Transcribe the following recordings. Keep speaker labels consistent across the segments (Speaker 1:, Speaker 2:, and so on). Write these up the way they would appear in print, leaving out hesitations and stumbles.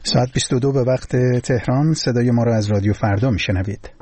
Speaker 1: ساعت 22 به وقت تهران. صدای ما را از رادیو فردا میشنوید.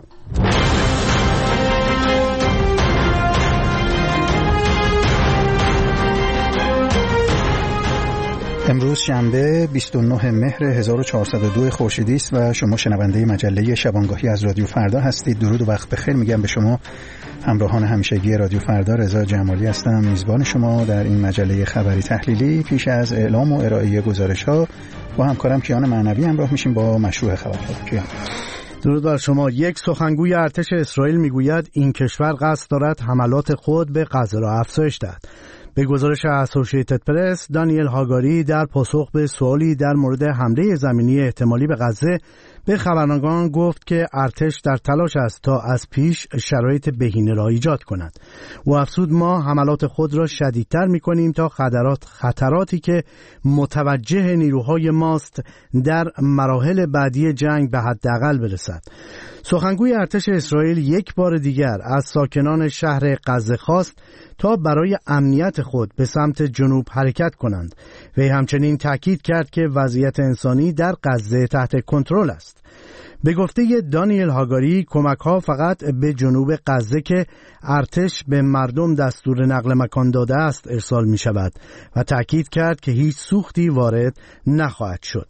Speaker 1: امروز شنبه 29 مهر 1402 خورشیدی است و شما شنونده مجله شبانگاهی از رادیو فردا هستید. درود و وقت بخیر میگم به شما همراهان همیشگی رادیو فردا. رضا جمالی هستم، میزبان شما در این مجله خبری تحلیلی. پیش از اعلام و ارائه گزارش‌ها با همکارم کیان معنوی همراه میشیم با مشروع خبرها. کیان.
Speaker 2: درود بر شما. یک سخنگوی ارتش اسرائیل میگوید این کشور قصد دارد حملات خود به غزه را افزایش دهد. به گزارش اسوسییتد پرس، دانیل هاگاری در پاسخ به سوالی در مورد حمله زمینی احتمالی به غزه به خبرنگاران گفت که ارتش در تلاش است تا از پیش شرایط بهینه را ایجاد کند. او افزود ما حملات خود را شدیدتر می‌کنیم تا خطراتی که متوجه نیروهای ماست در مراحل بعدی جنگ به حداقل برسد. سخنگوی ارتش اسرائیل یک بار دیگر از ساکنان شهر غزه خواست تا برای امنیت خود به سمت جنوب حرکت کنند. وی همچنین تاکید کرد که وضعیت انسانی در غزه تحت کنترل است. به گفته دانیل هاگاری، کمک‌ها فقط به جنوب غزه که ارتش به مردم دستور نقل مکان داده است ارسال می شود و تاکید کرد که هیچ سوختی وارد نخواهد شد.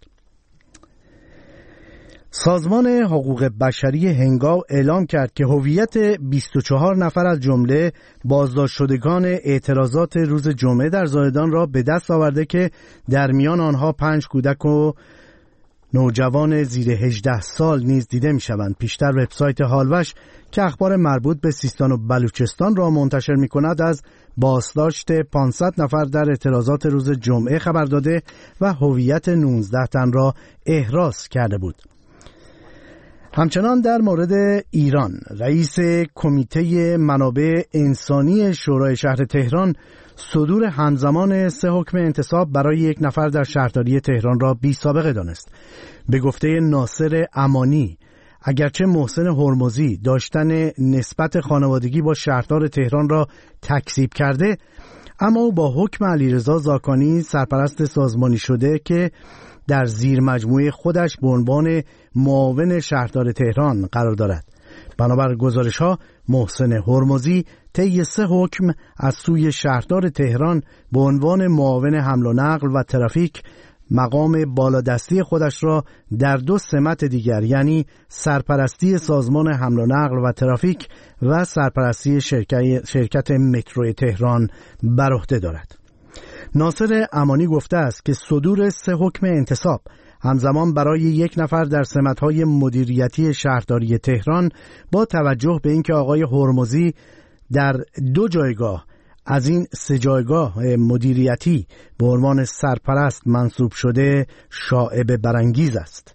Speaker 2: سازمان حقوق بشری هنگاو اعلام کرد که هویت 24 نفر از جمله بازداشت شدگان اعتراضات روز جمعه در زاهدان را به دست آورده که در میان آنها 5 کودک و نوجوان زیر 18 سال نیز دیده می شوند. پیشتر وبسایت هالوش که اخبار مربوط به سیستان و بلوچستان را منتشر می کند از بازداشت 500 نفر در اعتراضات روز جمعه خبر داده و هویت 19 تن را احراز کرده بود. همچنان در مورد ایران، رئیس کمیته منابع انسانی شورای شهر تهران صدور همزمان 3 حکم انتصاب برای 1 نفر در شهرداری تهران را بی سابقه دانست. به گفته ناصر امانی، اگرچه محسن هرمزی داشتن نسبت خانوادگی با شهردار تهران را تکذیب کرده، اما او با حکم علیرضا زاکانی سرپرست سازمانی شده که در زیر مجموعه خودش به عنوان معاون شهردار تهران قرار دارد. بنابر گزارش‌ها محسن هرمزی طی 3 حکم از سوی شهردار تهران به عنوان معاون حمل و نقل و ترافیک مقام بالادستی خودش را در 2 سمت دیگر، یعنی سرپرستی سازمان حمل و نقل و ترافیک و سرپرستی شرکت مترو تهران بر عهده دارد. ناصر امانی گفته است که صدور 3 حکم انتصاب همزمان برای 1 نفر در سمت‌های مدیریتی شهرداری تهران با توجه به اینکه آقای هرمزی در 2 جایگاه از این 3 جایگاه مدیریتی به عنوان سرپرست منصوب شده شایبه برانگیز است.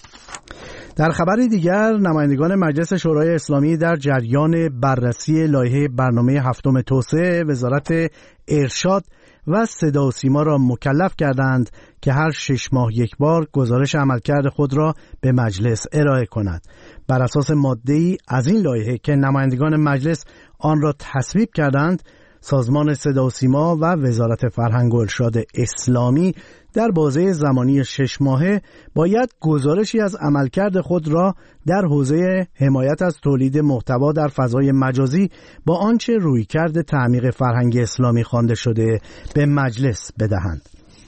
Speaker 2: در خبر دیگر، نمایندگان مجلس شورای اسلامی در جریان بررسی لایحه برنامه 7 توسعه وزارت ارشاد و صدا و سیما را مکلف کردند که هر 6 ماه یک بار گزارش عملکرد خود را به مجلس ارائه کند. بر اساس ماده‌ای از این لایحه که نمایندگان مجلس آن را تصویب کردند، سازمان صدا و سیما و وزارت فرهنگ و ارشاد اسلامی در بازه زمانی 6 ماهه باید گزارشی از عملکرد خود را در حوزه حمایت از تولید محتوا در فضای مجازی با آنچه رویکرد تعمیق فرهنگ اسلامی خوانده شده به مجلس بدهند.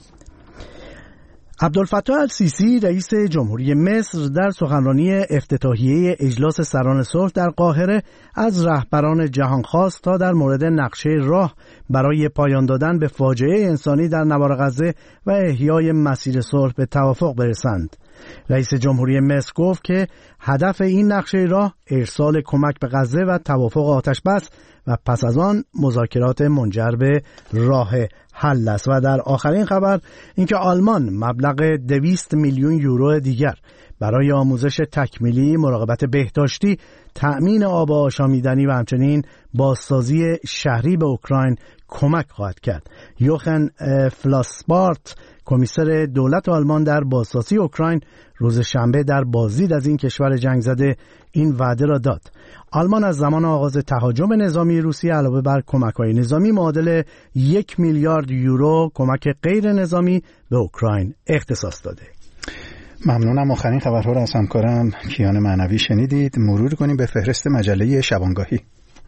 Speaker 2: عبدالفتاح السیسی رئیس جمهوری مصر در سخنرانی افتتاحیه اجلاس سران صلح در قاهره از رهبران جهان خواست تا در مورد نقشه راه برای پایان دادن به فاجعه انسانی در نوار غزه و احیای مسیر صلح به توافق برسند. رئیس جمهوری مصر گفت که هدف این نقشه راه ارسال کمک به غزه و توافق آتش بس و پس از آن مذاکرات منجر به راه حل است. و در آخرین خبر اینکه آلمان مبلغ 200 میلیون یورو دیگر برای آموزش تکمیلی، مراقبت بهداشتی، تأمین آب آشامیدنی و همچنین بازسازی شهری به اوکراین کمک خواهد کرد. یوخن فلاسبارت، کمیسر دولت آلمان در بازسازی اوکراین، روز شنبه در بازدید از این کشور جنگ زده این وعده را داد. آلمان از زمان آغاز تهاجم نظامی روسیه علاوه بر کمک‌های نظامی معادل 1 میلیارد یورو کمک غیر نظامی به اوکراین اختصاص داده.
Speaker 1: ممنونم. آخرین خبرها را از همکارم کیان معنوی شنیدید. مرور کنیم به فهرست مجله شبانگاهی.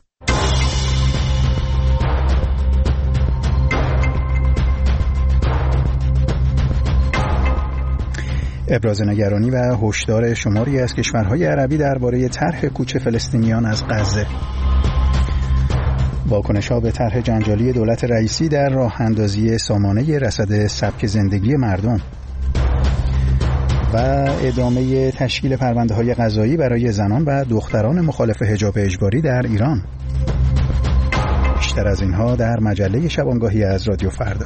Speaker 1: ابراز نگرانی و هشدار شماری از کشورهای عربی درباره طرح کوچ فلسطینیان از غزه. واکنش‌ها به طرح جنجالی دولت رئیسی در راه اندازی سامانه رصد سبک زندگی مردم و ادامه تشکیل پرونده‌های قضایی برای زنان و دختران مخالف حجاب اجباری در ایران. بیشتر از اینها در مجله شبانگاهی از رادیو فردا.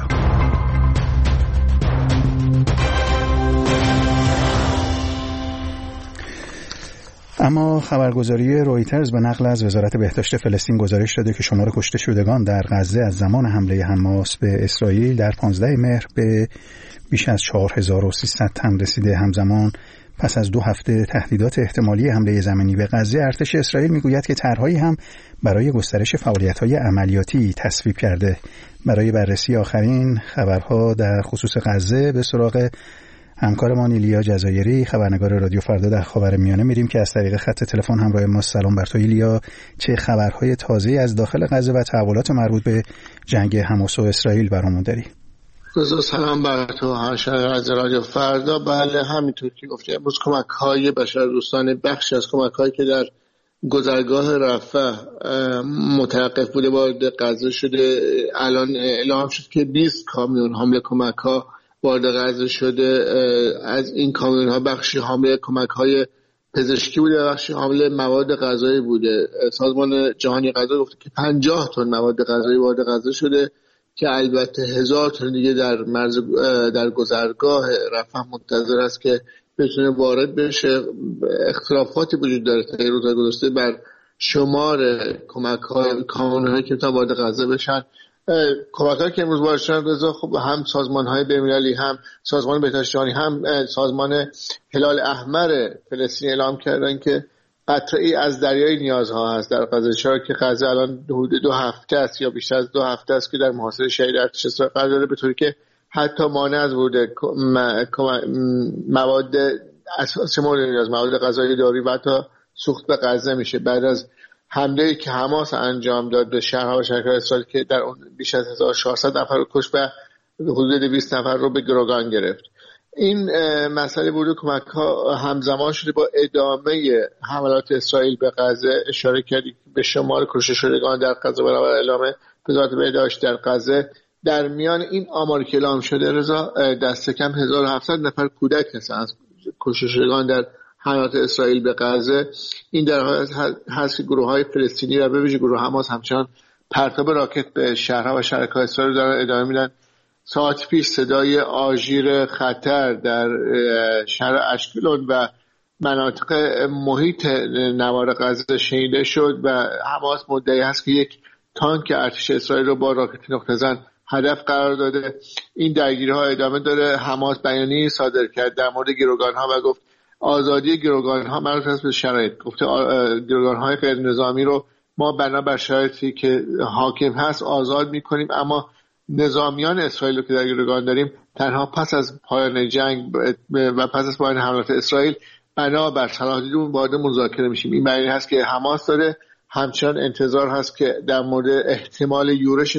Speaker 1: اما خبرگزاری رویترز به نقل از وزارت بهداشت فلسطین گزارش داده که شمار کشته شدگان در غزه از زمان حمله حماس به اسرائیل در 15 مهر به بیش از 4300 تن رسیده. همزمان پس از 2 هفته تهدیدات احتمالی حمله زمینی به غزه، ارتش اسرائیل میگوید که طرح‌هایی هم برای گسترش فعالیت‌های عملیاتی تصویب کرده. برای بررسی آخرین خبرها در خصوص غزه به سراغ همکارمان ایلیا جزایری، خبرنگار رادیو فردا در خاورمیانه میریم که از طریق خط تلفن همراه ما. سلام بر تو ایلیا، چه خبرهای تازه‌ای از داخل غزه و تحولات مربوط به جنگ حماس و اسرائیل برامون داری؟
Speaker 3: سلام بر تو همشهر از رادیو فردا. بله، همینطور که گفتی، امروز کمک‌های بشردوستانه، بخشی از کمک‌هایی که در گذرگاه رفح متوقف بوده وارد غزه شده. الان اعلام شد که 20 کامیون حامل کمک‌ها وارد غزه شده. از این کامیون ها بخشی حامل کمک های پزشکی بوده، بخشی حامل مواد غذایی بوده. سازمان جهانی غذا گفته که 50 تن مواد غذایی وارد غزه شده که البته 1000 تن دیگه در گذرگاه رفح منتظر است که بتونه وارد بشه. اختلافاتی وجود داره تا روز گذشته بر شمار کمک های کامیون هایی که میتونن وارد غزه بشن. کمک‌هایی که امروز وارد شدن رضا، خب هم سازمان‌های بین‌المللی، هم سازمان بهداشت جهانی، هم سازمان هلال احمر فلسطین اعلام کردن که قطره‌ای از دریای نیازها هست در غزه. چرا که غزه الان حدود 2 هفته است یا بیشتر از 2 هفته است که در محاصره شدید ارتش اسرائیل قرار داره، به طوری که حتی مانع از ورود مواد اساسی مورد نیاز، مواد غذایی، دارویی و حتی سوخت به غزه میشه بعد از حمله‌ای که حماس انجام داد به شهرها و شهرهای اسرائیل که در اون بیش از 1400 نفر رو کشت و حدود 200 نفر رو به گروگان گرفت. این مسئله ورود کمک‌ها همزمان شده با ادامه حملات اسرائیل به غزه. اشاره کردی به شمار کشته شدگان در غزه برابر اعلام وزارت بهداشت در غزه. در میان این آمار که اعلام شده رضا، دست کم 1700 نفر کودک هستند از کشته شدگان در حملات اسرائیل به غزه. این در حال هست که گروه‌های فلسطینی و به ویژه گروه حماس همچنان پرتاب راکت به شهرها و شهرک‌های اسرائیل دارن ادامه میدن. ساعت پیش صدای آژیر خطر در شهر اشکلون و مناطق محیط نوار غزه شنیده شد و حماس مدعی هست که یک تانک ارتش اسرائیل رو با راکت نقطه‌زن هدف قرار داده. این درگیری‌ها ادامه داره. حماس بیانیه‌ای صادر کرد در مورد گروگان‌ها و گفت آزادی گروگان‌ها مربوط است به شرایط. گفته گروگان‌های غیر نظامی رو ما بنابر شرایطی که حاکم هست آزاد می‌کنیم، اما نظامیان اسرائیل که در گروگان داریم تنها پس از پایان جنگ و پس از پایان حملات اسرائیل بنابر صلاحیتمون وارد مذاکره میشیم. این معنی هست که حماس داره همچنان انتظار هست که در مورد احتمال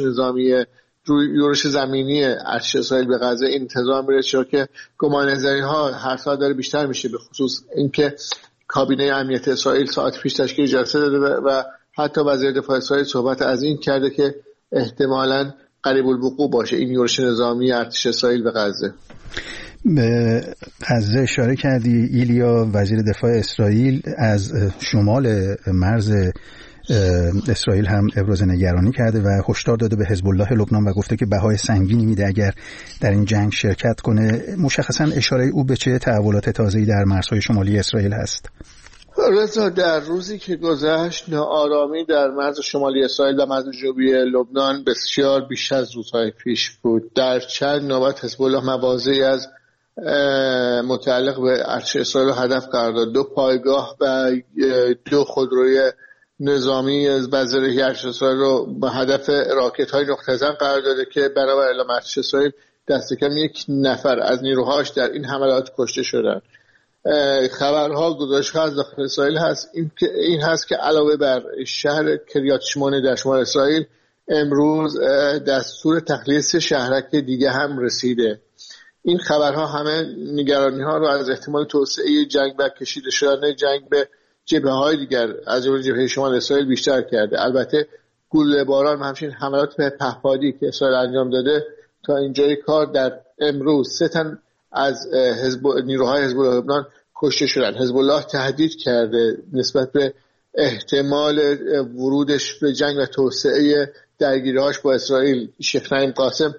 Speaker 3: یورش زمینی ارتش اسرائیل به غزه انتظار میرسه که گمانه‌زنی‌ها هر ساعت داره بیشتر میشه، به خصوص اینکه کابینه امنیت اسرائیل ساعت پیش تشکیل جلسه داده و حتی وزیر دفاع اسرائیل صحبت از این کرده که احتمالاً قریب الوقوع باشه این یورش نظامی ارتش اسرائیل به غزه.
Speaker 1: به غزه اشاره کردی ایلیا. وزیر دفاع اسرائیل از شمال مرز اسرائیل هم ابراز نگرانی کرده و هشدار داده به حزب الله لبنان و گفته که بهای سنگینی میده اگر در این جنگ شرکت کنه. مشخصا اشاره او به چه تحولات تازه‌ای در مرزهای شمالی اسرائیل هست؟
Speaker 3: رضا، در روزی که گذشت ناآرامی در مرز شمالی اسرائیل و مرز جنوبی لبنان بسیار بیش از روزهای پیش بود. در چند نوبت حزب الله مواضعی از متعلق به ارتش اسرائیل هدف قرار داد. 2 پایگاه و 2 خودروی نظامی از بازرگانی ارتش اسرائیل رو به هدف راکت‌های نقطه‌زن قرار داده که برابر اعلام ارتش اسرائیل دست کم 1 نفر از نیروهاش در این حملات کشته شدن. خبرها گزارش‌ها از داخل اسرائیل هست این هست که علاوه بر شهر کریات شمونه در شمال اسرائیل امروز دستور تخلیه 3 شهرک دیگه هم رسیده. این خبرها همه نگرانی‌ها رو از احتمال توسعه جنگ و کشیده شدن جنگ به جبهه‌های دیگر از جمله جبهه شمال اسرائیل بیشتر کرده. البته گلوله باران و همچنین حملات به پهپادی که اسرائیل انجام داده تا اینجای کار در امروز 3 تن از نیروهای حزب الله لبنان کشته شدن. حزب الله تهدید کرده نسبت به احتمال ورودش به جنگ و توسعه درگیری‌هاش با اسرائیل. شیخ نعیم قاسم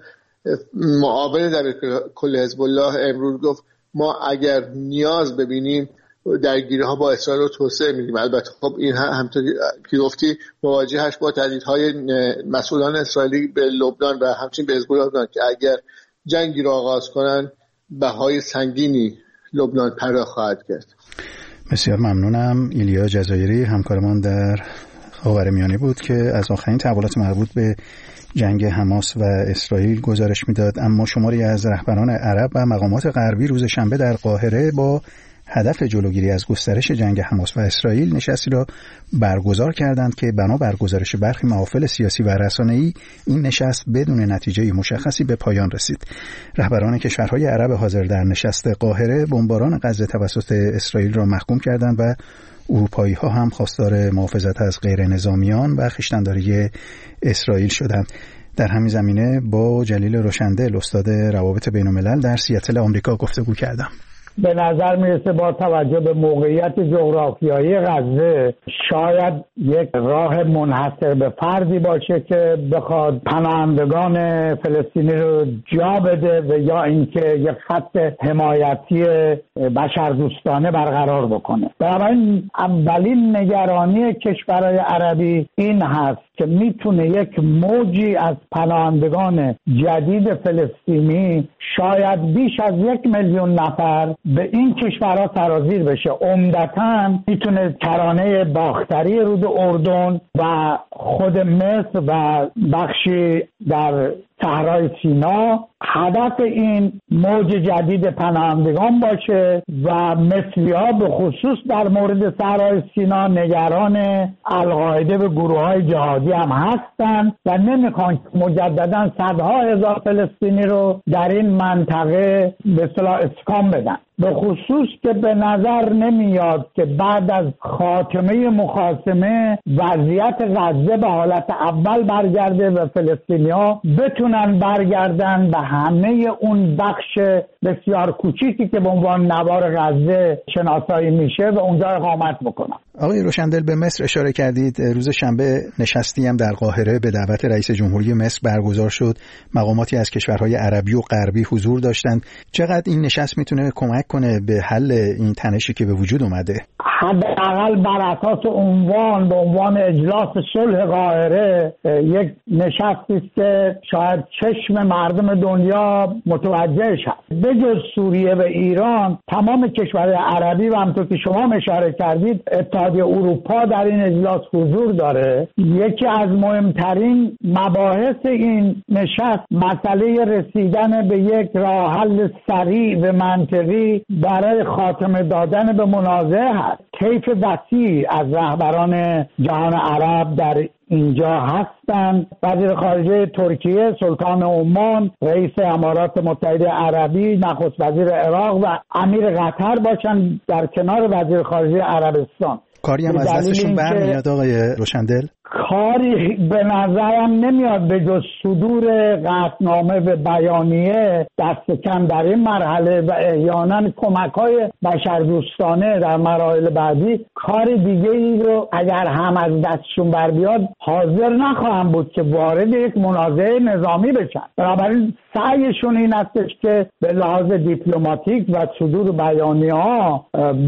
Speaker 3: معاون در کل حزب الله امروز گفت ما اگر نیاز ببینیم درگیری‌ها با اسرائیل رو توسعه میدیم. البته خب این همونطور که گفتی مواجهش با تهدیدهای مسئولان اسرائیلی به لبنان و همچنین به حزب الله لبنان که اگر جنگی رو آغاز کنن بهای سنگینی لبنان پرداخت خواهد کرد.
Speaker 1: بسیار ممنونم. ایلیا جزایری همکارمان در خاورمیانه بود که از آخرین تحولات مربوط به جنگ حماس و اسرائیل گزارش میداد. اما شماری از رهبران عرب و مقامات غربی روز شنبه در قاهره با هدف جلوگیری از گسترش جنگ حماس و اسرائیل نشستی را برگزار کردند که بنابر گزارش برخی محافل سیاسی و رسانه‌ای این نشست بدون نتیجه مشخصی به پایان رسید. رهبران کشورهای عرب حاضر در نشست قاهره بمباران غزه توسط اسرائیل را محکوم کردند و اروپایی‌ها هم خواستار محافظت از غیر نظامیان و خویشتن‌داری اسرائیل شدند. در همین زمینه با جلیل روشندل استاد روابط بین‌الملل در سیاتل آمریکا گفتگو کردم.
Speaker 4: به نظر میرسه با توجه به موقعیت جغرافیایی غزه شاید یک راه منحصر به فردی باشه که بخواد پناهندگان فلسطینی رو جا بده و یا اینکه یک خط حمایتی بشردوستانه برقرار بکنه. بنابراین اولین نگرانی کشورهای عربی این هست که میتونه یک موجی از پناهندگان جدید فلسطینی شاید بیش از 1 میلیون نفر به این کشورها سرازیر بشه. عمدتاً میتونه کرانه باختری رود اردن و خود مصر و بخشی در صحرای سینا هدف این موج جدید پناهندگان باشه و مصری‌ها به خصوص در مورد صحرای سینا نگران القاعده و گروه‌های جهادی هم هستند و نمیخوان مجدداً صدها هزار فلسطینی رو در این منطقه به اصطلاح اسکان بدن. به خصوص که به نظر نمیاد که بعد از خاتمه مخاصمه وضعیت غزه به حالت اول برگرده و فلسطینی‌ها بتونن برگردن به همه اون بخش بسیار کوچیکی که به عنوان نوار غزه شناسایی میشه و اونجا اقامت بکنن.
Speaker 1: آقای روشندل به مصر اشاره کردید. روز شنبه نشستی هم در قاهره به دعوت رئیس جمهوری مصر برگزار شد. مقاماتی از کشورهای عربی و غربی حضور داشتند. چقدر این نشست میتونه کمک کنه به حل این تنشی که به وجود اومده؟
Speaker 4: حداقل بر اساس عنوان به عنوان اجلاس صلح قاهره یک نشستی است که شاید چشم مردم دنیا متوجهش هست. به جز سوریه و ایران تمام کشورهای عربی و همونطور که شما اشاره کردید اتحادیه اروپا در این اجلاس حضور داره. یکی از مهمترین مباحث این نشست مسئله رسیدن به یک راه حل سریع و منطقی برای خاتمه دادن به منازعه هست. طیف وسیع از رهبران جهان عرب در اینجا هستند. وزیر خارجه ترکیه، سلطان عمان، رئیس امارات متحده عربی، نخست وزیر عراق و امیر قطر باشند در کنار وزیر خارجه عربستان.
Speaker 1: کاری هم از دستشون برمیاد آقای روشندل؟
Speaker 4: کاری به نظرم نمیاد به جز صدور قطعنامه و بیانیه دست کم در این مرحله و احیانا کمک‌های بشردوستانه در مراحل بعدی. کار دیگه ای رو اگر هم از دستشون بر بیاد حاضر نخواهم بود که وارد یک منازعه نظامی بشن. بنابراین سعیشون این هستش که به لحاظ دیپلماتیک و صدور بیانیه‌ها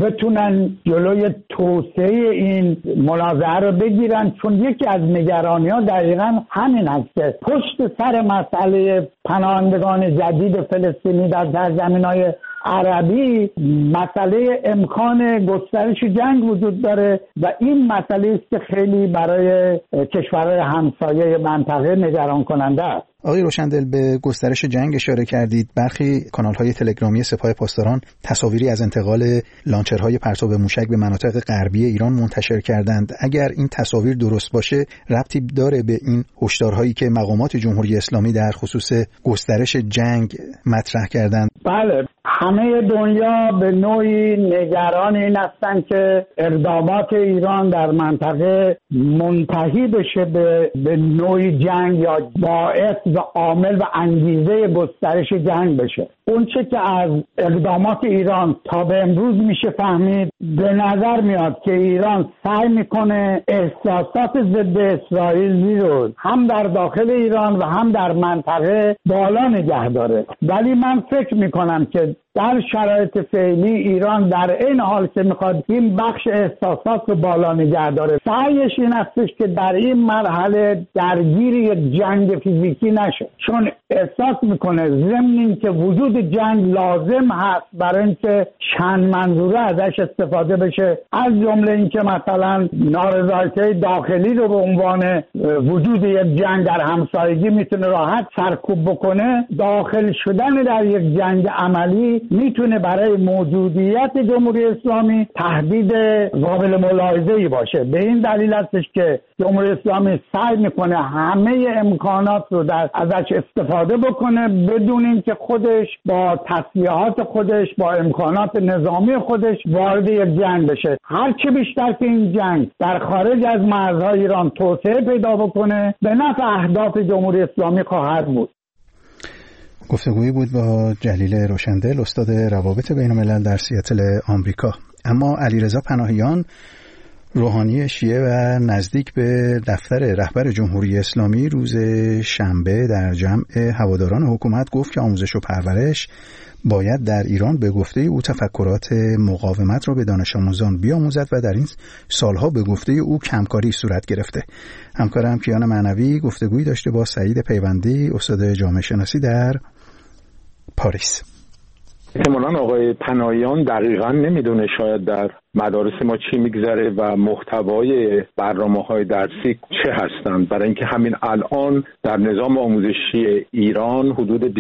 Speaker 4: بتونن جلوی توسعه این منازعه رو بگیرن، چون یکی از نگرانی‌ها دقیقاً همین است که پشت سر مسئله پناهندگان جدید فلسطینی در سرزمین‌های عربی مسئله امکان گسترش جنگ وجود داره و این مسئله است که خیلی برای کشورهای همسایه منطقه نگران کننده است.
Speaker 1: آقای روشندل به گسترش جنگ اشاره کردید. برخی کانال‌های تلگرامی سپاه پاسداران تصاویری از انتقال لانچرهای پرتاب موشک به مناطق غربی ایران منتشر کردند. اگر این تصاویر درست باشه ربطی داره به این هشدارهایی که مقامات جمهوری اسلامی در خصوص گسترش جنگ مطرح کردند؟
Speaker 4: بله، همه دنیا به نوعی نگران این هستند که اقدامات ایران در منطقه منتهی بشه به نوعی جنگ یا باعث و عامل و انگیزه گسترش جنگ بشه. اون چه که از اقدامات ایران تا به امروز میشه فهمید، به نظر میاد که ایران سعی میکنه احساسات ضد اسرائیلی رو هم در داخل ایران و هم در منطقه بالا نگه داره. ولی من فکر میکنم که در شرایط فعلی ایران در این حال که میخواد این بخش احساسات رو بالا نگه داره، سعیش این هستش که در این مرحله درگیر یک جنگ فیزیکی نشه، چون احساس میکنه ضمن این که وجود جنگ لازم هست برای اینکه چند منظوره ازش استفاده بشه، از جمله اینکه مثلا نارضایتی داخلی رو به عنوان وجود یک جنگ در همسایگی میتونه راحت سرکوب بکنه. داخل شدن در یک جنگ عملی میتونه برای موجودیت جمهوری اسلامی تهدید قابل ملاحظه‌ای باشه. به این دلیل هستش که جمهوری اسلامی سعی میکنه همه امکانات رو ازش استفاده بکنه بدون اینکه خودش با تسلیحات خودش با امکانات نظامی خودش وارد یک جنگ بشه. هر چه بیشتر که این جنگ در خارج از مرزهای ایران توسعه پیدا بکنه به نفع اهداف جمهوری اسلامی خواهد بود.
Speaker 1: گفتگویی بود با جلیل روشندل، استاد روابط بین الملل در سیاتل آمریکا. اما علیرضا پناهیان، روحانی شیعه و نزدیک به دفتر رهبر جمهوری اسلامی، روز شنبه در جمع هواداران حکومت گفت که آموزش و پرورش باید در ایران به گفته او تفکرات مقاومت را به دانش آموزان بیاموزد و در این سالها به گفته او کمکاری صورت گرفته. همکارم کیان معنوی گفتگویی داشته با سعید پیوندی، استاد جامعه شناسی در پاریس.
Speaker 5: احتمالاً آقای پناهیان دقیقاً نمیدونه شاید در مدارس ما چی میگذره و محتوای برنامه‌های درسی چه هستند، برای اینکه همین الان در نظام آموزشی ایران حدود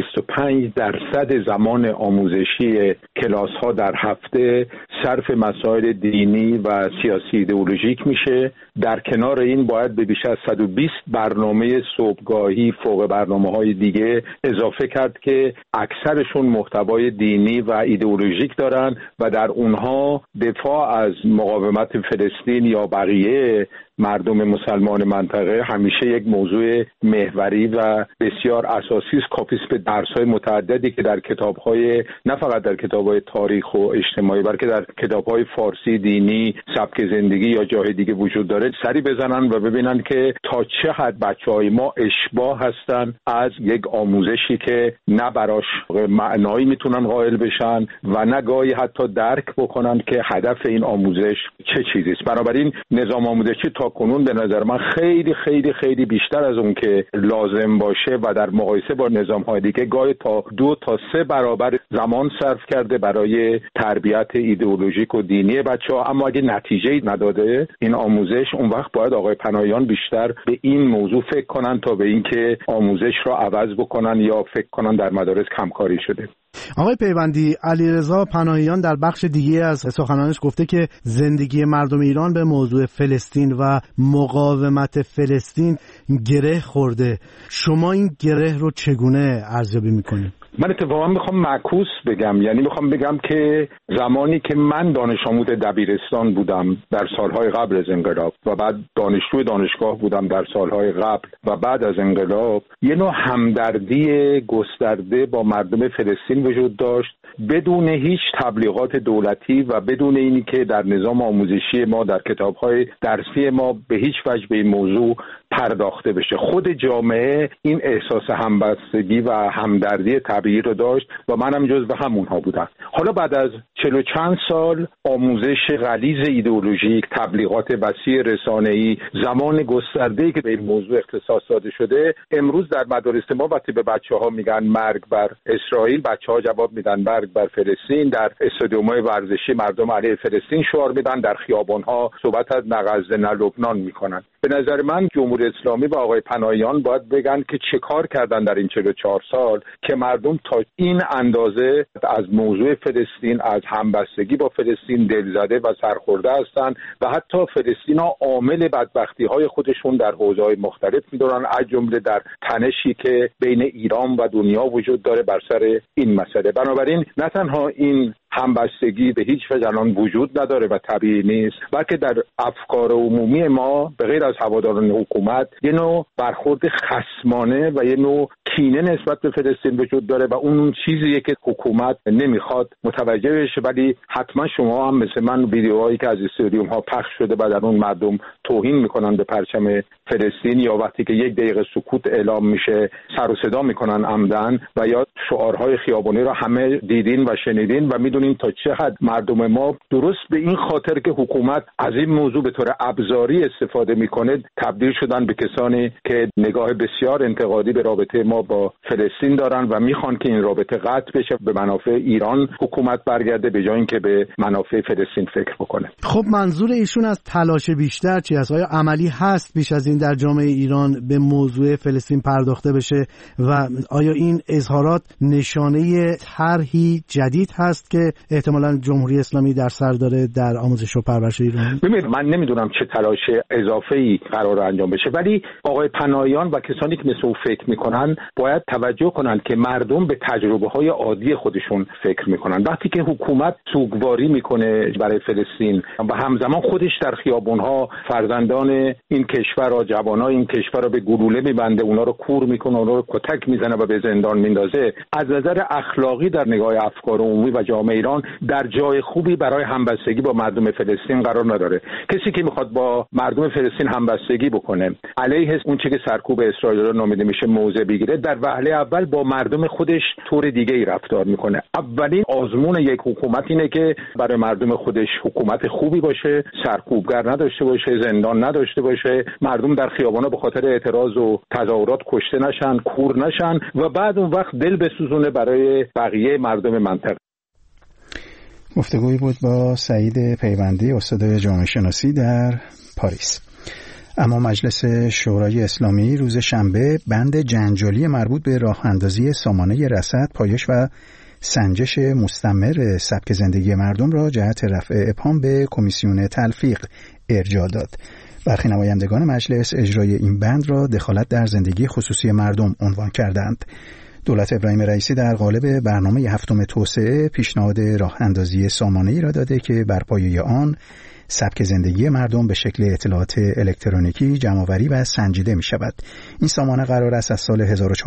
Speaker 5: 25% زمان آموزشی کلاس‌ها در هفته صرف مسائل دینی و سیاسی ایدئولوژیک میشه. در کنار این باید به بیش از 120 برنامه صبحگاهی فوق برنامه‌های دیگه اضافه کرد که اکثرشون محتوای دینی و ایدئولوژیک دارن و در اونها دفاع از مقاومت فلسطین یا بقیه مردم مسلمان منطقه همیشه یک موضوع محوری و بسیار اساسی است. کافی است به درس‌های متعددی که در کتاب‌های، نه فقط در کتاب‌های تاریخ و اجتماعی، بلکه در کتاب‌های فارسی، دینی، سبک زندگی یا جای دیگه وجود داره، سری بزنن و ببینن که تا چه حد بچه‌های ما اشباح هستن از یک آموزشی که نه براش معنایی میتونن قائل بشن و نه گاهی حتی درک بکنن که هدف این آموزش چه چیزی است. بنابراین نظام آموزشی تا کنون به نظر من خیلی خیلی خیلی بیشتر از اون که لازم باشه و در مقایسه با نظام‌های دیگه گاهی تا 2 تا 3 برابر زمان صرف کرده برای تربیت ایدئولوژیک و دینی بچه‌ها. اما اگه نتیجه‌ای نداده این آموزش، اون وقت باید آقای پناهیان بیشتر به این موضوع فکر کنن تا به اینکه آموزش رو عوض بکنن یا فکر کنن در مدارس کمکاری شده.
Speaker 2: آقای پیوندی، علیرضا پناهیان در بخش دیگه از سخنانش گفته که زندگی مردم ایران به موضوع فلسطین و مقاومت فلسطین گره خورده. شما این گره رو چگونه ارزیابی میکنید؟
Speaker 5: من اتفاقا میخوام معکوس بگم، یعنی میخوام بگم که زمانی که من دانش آموز دبیرستان بودم در سالهای قبل از انقلاب و بعد دانشجوی دانشگاه بودم در سالهای قبل و بعد از انقلاب، یه نوع همدردی گسترده با مردم فلسطین وجود داشت بدون هیچ تبلیغات دولتی و بدون اینی که در نظام آموزشی ما در کتاب‌های درسی ما به هیچ وجه به این موضوع پرداخته بشه. خود جامعه این احساس همبستگی و همدردی طبیعی رو داشت و منم جزو همونها بودم. حالا بعد از 40 چند سال آموزش غلیظ ایدئولوژیک، تبلیغات وسیع رسانه‌ای، زمان گسترده‌ای که به این موضوع اختصاص داده شده، امروز در مدارس ما وقتی به بچه‌ها میگن مرگ بر اسرائیل، بچه‌ها جواب میدن مرگ بر فلسطین. در استادیوم‌های ورزشی مردم علیه فلسطین شعار میدن، در خیابان‌ها صحبت از نه غزه نه لبنان میکنن. به نظر من جمهوری اسلامی و آقای پناهیان باید بگن که چه کار کردن در این 44 سال که مردم تا این اندازه از موضوع فلسطین، از همبستگی با فلسطین دلزده و سرخورده هستند و حتی فلسطین‌ها عامل بدبختی‌های خودشون در حوزه‌های مختلف می‌دونن، از جمله در تنشی که بین ایران و دنیا وجود داره بر سر این مسئله. بنابراین نه تنها این همبستگی به هیچ وجه الان وجود نداره و طبیعی نیست، بلکه در افکار عمومی ما به غیر از هواداران حکومت یه نوع برخورد خصمانه و یه نوع کینه نسبت به فلسطین وجود داره و اون چیزیه که حکومت نمیخواد متوجه بشه. ولی حتما شما هم مثل من ویدیوهایی که از استادیوم ها پخش شده و در اون مردم توهین میکنن به پرچم فلسطین، یا وقتی که 1 دقیقه سکوت اعلام میشه سر و صدا میکنن عمدن، و یا شعارهای خیابانی رو همه دیدین و شنیدین و میدونین تا چه حد مردم ما درست به این خاطر که حکومت از این موضوع به طور ابزاری استفاده میکنه تبدیل شدن به کسانی که نگاه بسیار انتقادی به رابطه ما با فلسطین دارن و میخوان که این رابطه قطع بشه، به منافع ایران حکومت برگرده به جای اینکه به منافع فلسطین فکر بکنه.
Speaker 2: خب منظور ایشون از تلاش بیشتر چی است؟ آیا عملی هست بیش از این در جامعه ایران به موضوع فلسطین پرداخته بشه و آیا این اظهارات نشانه طرحی جدید هست که احتمالاً جمهوری اسلامی در سر داره در آموزش و پرورش ایران؟
Speaker 5: ببینید من نمیدونم چه تلاش اضافه‌ای قرار انجام بشه، ولی آقای پناهیان و کسانی که مثل او فکر میکنن باید توجه کنن که مردم به تجربه‌های عادی خودشون فکر میکنن. وقتی که حکومت سوگواری میکنه برای فلسطین و همزمان خودش در خیابون‌ها فرزندان این کشور و جوانای این کشور رو به گلوله میبنده، اونا رو کور میکنه، اونا رو کتک میزنه و به زندان میندازه، از نظر اخلاقی در نگاه افکار عمومی و جامعه ایران در جای خوبی برای همبستگی با مردم فلسطین قرار نداره. کسی که میخواد با مردم فلسطین همبستگی بکنه، علیه اون چیزی که سرکوب اسرائیل رو نامیده میشه موضع بگیره، در وهله اول با مردم خودش طور دیگه ای رفتار میکنه. اولین آزمون یک حکومت اینه که برای مردم خودش حکومت خوبی باشه، سرکوبگر نداشته باشه، زندان نداشته باشه، مردم در خیابانا به خاطر اعتراض و تظاهرات کشته نشن، کور نشن و بعد اون وقت دل بسوزونه برای بقیه مردم منطقه.
Speaker 1: گفتگویی بود با سعید پیوندی، استاد جامعه شناسی در پاریس. اما مجلس شورای اسلامی روز شنبه بند جنجالی مربوط به راه اندازی سامانه رصد، پایش و سنجش مستمر سبک زندگی مردم را جهت رفع ابهام به کمیسیون تلفیق ارجاع داد. برخی نمایندگان مجلس اجرای این بند را دخالت در زندگی خصوصی مردم عنوان کردند. دولت ابراهیم رئیسی در قالب برنامه 7 توسعه پیشنهاد راه اندازی سامانه‌ای را داده که بر پایه آن سبک زندگی مردم به شکل اطلاعات الکترونیکی جمع‌آوری و سنجیده می شود. این سامانه قرار است از سال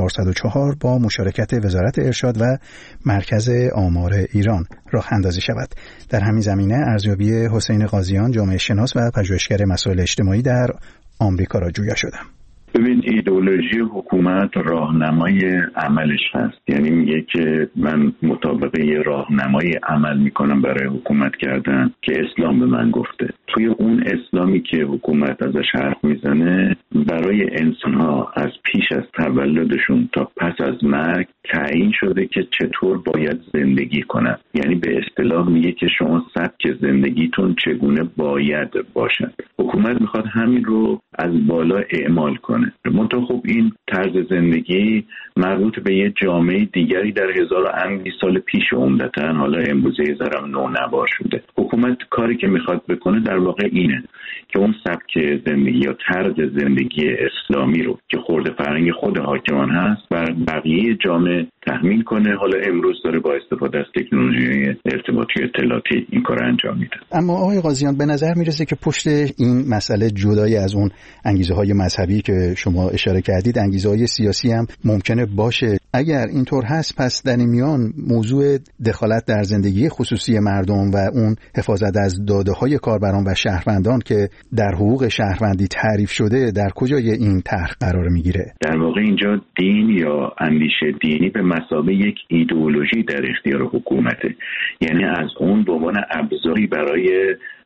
Speaker 1: 1404 با مشارکت وزارت ارشاد و مرکز آمار ایران راه اندازی شود. در همین زمینه ارزیابی حسین قاضیان، جامعه شناس و پژوهشگر مسائل اجتماعی در آمریکا را جویا شدم.
Speaker 6: ببین ایدئولوژی حکومت راهنمای عملش هست، یعنی میگه که من مطابق یه راهنمای عمل میکنم برای حکومت کردن که اسلام به من گفته. توی اون اسلامی که حکومت ازش حرف میزنه برای انسانها از پیش از تولدشون تا پس از مرگ تعیین شده که چطور باید زندگی کنن. یعنی به اصطلاح میگه که شما سبک زندگیتون چگونه باید باشد. حکومت میخواد همین رو از بالا اعمال کنه. منتها خب این طرز زندگی مربوط به یه جامعه دیگری در 1200 سال پیش عمدتاً، حالا امروزه ذرم نونوار شده. حکومت کاری که میخواد بکنه در واقع اینه که اون سبک زندگی یا طرز زندگی اسلامی رو که خورده فرهنگ خود حاکمان هست بر بقیه جامعه تحمیل کنه. حالا امروز داره با استفاده از تکنولوژی ارتباطی اطلاعاتی این کار انجام میده.
Speaker 1: اما آقای قاضیان به نظر میرسه که پشت این مسئله جدای از اون انگیزه‌های مذهبی که شما اشاره کردید، انگیزه‌های سیاسی هم ممکنه باشه. اگر اینطور هست پس در این میان موضوع دخالت در زندگی خصوصی مردم و اون حفاظت از داده‌های کاربران و شهروندان که در حقوق شهروندی تعریف شده در کجای این طرح قرار میگیره؟
Speaker 6: در واقع اینجا دین یا اندیشه دینی به مثابه یک ایدئولوژی در اختیار حکومته، یعنی از اون به عنوان ابزاری برای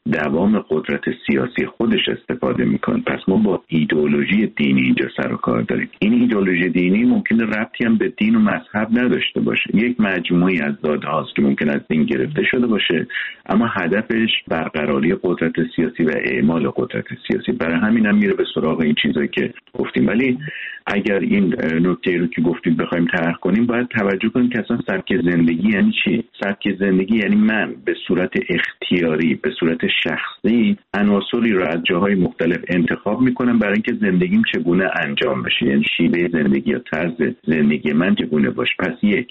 Speaker 6: دوام قدرت سیاسی خودش استفاده میکنه. پس ما با ایدئولوژی دینی اینجا سر و کار داریم. این ایدئولوژی دینی ممکنه ربطی هم به دین و مذهب نداشته باشه، یک مجموعی از داده هاست که ممکن از دین گرفته شده باشه، اما هدفش برقراری قدرت سیاسی و اعمال قدرت سیاسی. برای همین هم میره به سراغ این چیزایی که گفتیم. ولی اگر این نکته رو که گفتیم بخوایم طرح کنیم، باید توجه کنیم که اصلا سبک زندگی یعنی چی؟ سبک زندگی یعنی من به صورت اختیاری، به صورت شخصی عناصری رو از جاهای مختلف انتخاب میکنم برای اینکه زندگیم چگونه انجام بشه، یعنی شیوه زندگی یا طرز زندگی من چگونه باشه. پس یک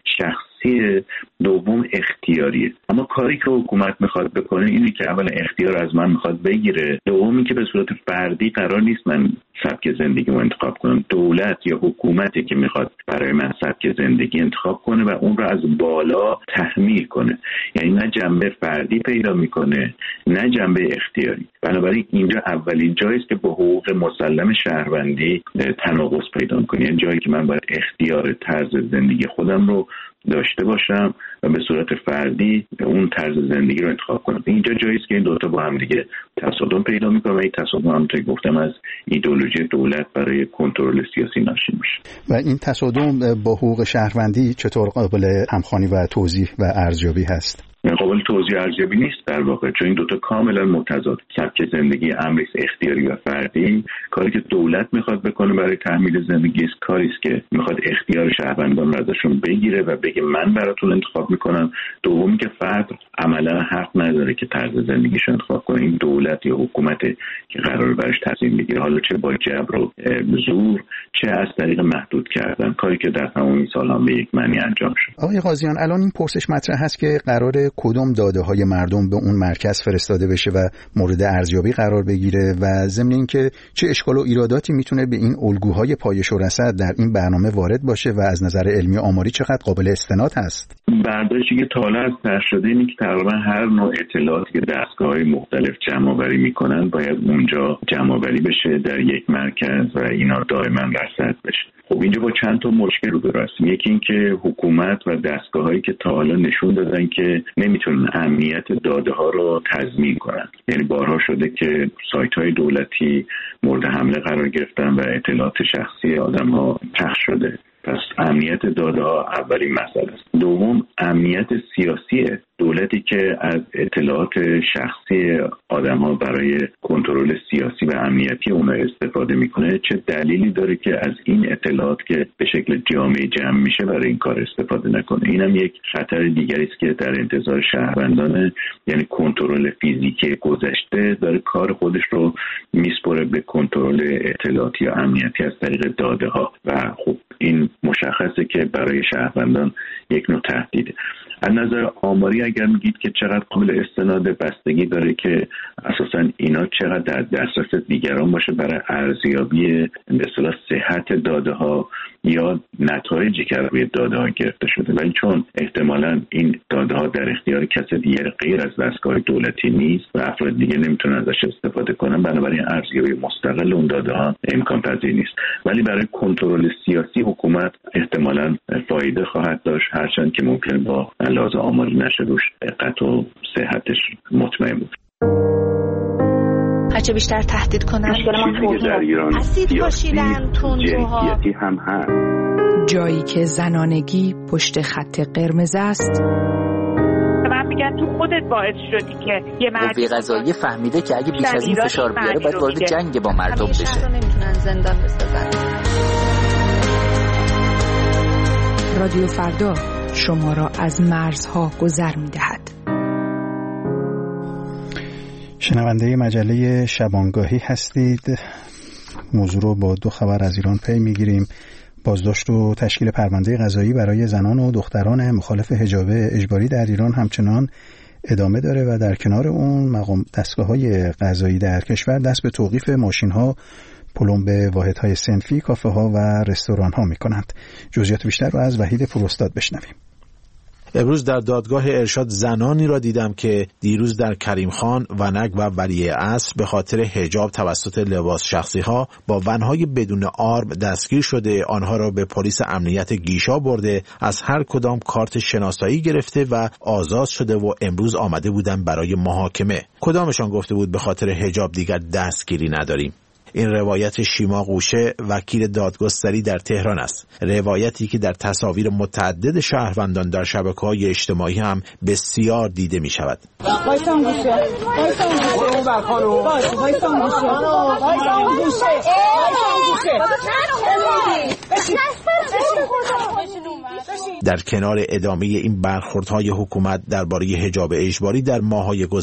Speaker 6: شخصی، دوم اختیاریه. اما کاری که حکومت میخواد بکنه اینه که اولا اختیار از من میخواد بگیره، دومی که به صورت فردی قرار نیست من سبک زندگی رو انتخاب کنم. دولت یا حکومتی که میخواد برای من سبک زندگی انتخاب کنه و اون رو از بالا تحمیل کنه، یعنی نه جنبه فردی پیدا میکنه نه جنبه اختیاری. بنابراین اینجا اولین جایی است که با حقوق مسلم شهروندی تناقض پیدا میکنه، یعنی جایی که من باید اختیار طرز زندگی خودم رو داشته باشم و به صورت فردی اون طرز زندگی رو انتخاب کنم. اینجا جایی است که این دوتا با هم دیگه تصادم پیدا میکنه و این تصادم همونطور که گفتم از ایدئولوژی دولت برای کنترل سیاسی ناشی میشه.
Speaker 1: و این تصادم با حقوق شهروندی چطور قابل همخوانی و توضیح و ارزیابی هست؟
Speaker 6: قابل توضیح ارزیابی نیست در واقع، چون این دوتا کاملا متضاد. سبک زندگی امری اختیاری و فردی، کاری که دولت میخواد بکنه برای تحمیل زندگی است کاری است که میخواد اختیار شهروندان رو ازشون بگیره و بگه من براتون انتخاب میکنم. دومی که فرد عملا حق نداره که طرز زندگیش انتخاب کنه، این دولت یا حکومت که قراره براش تصمیم بگیره، حالا چه با جبر و زور چه از طریق محدود کردن، کاری که در تمام این سال‌ها به یک معنی انجام شد.
Speaker 1: آقای قاضیان، الان این پرسش مطرح هست که قراره کدوم داده‌های مردم به اون مرکز فرستاده بشه و مورد ارزیابی قرار بگیره و ضمن اینکه چه اشکال و ایراداتی میتونه به این الگوهای پایش و رصد در این برنامه وارد باشه و از نظر علمی آماری چقدر قابل استناد هست.
Speaker 6: برداشتی که تا حالا از طرح شده اینه که تقریبا هر نوع اطلاعاتی که دستگاه‌های مختلف جمع‌آوری میکنن باید اونجا جمع‌آوری بشه در یک مرکز و اینا دائما رصد بشه. خب اینجا با چند تا مشکل روبرو هستیم. یکی این که حکومت و دستگاه‌هایی که تا حالا نشون دادن که نمیتونن امنیت داده ها رو تضمین کنن، یعنی بارها شده که سایت‌های دولتی مورد حمله قرار گرفتن و اطلاعات شخصی آدم‌ها پخش شده. پس امنیت داده ها اولین مسئله است. دوم امنیت سیاسی دولتی که از اطلاعات شخصی آدم ها برای کنترل سیاسی و امنیتی اونها استفاده میکنه، چه دلیلی داره که از این اطلاعات که به شکل جامعه جمع میشه برای این کار استفاده نکنه. اینم یک خطر دیگری است که در انتظار شهروندان، یعنی کنترل فیزیکی گذشته داره کار خودش رو میسپره به کنترل اطلاعاتی یا امنیتی از طریق داده ها و خب این مشخصه که برای شهروندان یک نوع تهدیده. از نظر آماری اگر میگید که چقدر قابل استناد، بستگی داره که اساساً اینا چقدر در دسترس دیگران باشه برای ارزیابی به اصطلاح صحت داده ها یا نتایجی که روی داده ها گرفته شده. ولی چون احتمالاً این داده ها در اختیار کسی دیگر غیر از دستگاه دولتی نیست و افراد دیگه نمیتونن ازش استفاده کنن، بنابراین ارزیابی مستقل اون داده ها امکان پذیر نیست. ولی برای کنترل سیاسی حکومت احتمالاً فایده خواهد داشت، هرچند که ممکن با لحاظ آماری نشه روش دقت و صحتش مطمئن بود.
Speaker 7: هرچه بیشتر تهدید کنن
Speaker 6: در ایران
Speaker 7: اسید پاشیدن تندروها
Speaker 6: هم هست.
Speaker 8: جایی که زنانگی پشت خط قرمز است.
Speaker 9: من میگم تو خودت باعث شدی که یه مرد
Speaker 10: قضایی فهمیده که اگه بیش از این فشار بیاره باید وارد جنگ با مردم بشه.
Speaker 7: نمیتونن زندان بسازن.
Speaker 8: رادیو فردا شما را از مرزها گذر می‌دهد.
Speaker 1: شنونده مجله شبانگاهی هستید. موضوع رو با دو خبر از ایران پی می‌گیریم. بازداشت و تشکیل پرونده قضایی برای زنان و دختران مخالف حجاب اجباری در ایران همچنان ادامه داره و در کنار اون مقام دستگاه‌های قضایی در کشور دست به توقیف ماشین‌ها، پلمب واحدهای صنفی، کافه‌ها و رستوران‌ها می‌کنند. جزئیات بیشتر رو از وحید پوراستاد بشنویم.
Speaker 11: امروز در دادگاه ارشاد زنانی را دیدم که دیروز در کریم خان، ونک و ولیع عصر به خاطر حجاب توسط لباس شخصی ها با ونهای بدون آرم دستگیر شده، آنها را به پلیس امنیت گیشا برده، از هر کدام کارت شناسایی گرفته و آزاد شده و امروز آمده بودن برای محاکمه. کدامشان گفته بود به خاطر حجاب دیگر دستگیری نداریم؟ این روایت شیما قوشه، وکیل دادگستری در تهران است. روایتی که در تصاویر متعدد شهروندان در شبکه‌های اجتماعی هم بسیار دیده می شود. در کنار ادامه این برخوردهای حکومت درباره حجاب اجباری در ماه‌های گذشته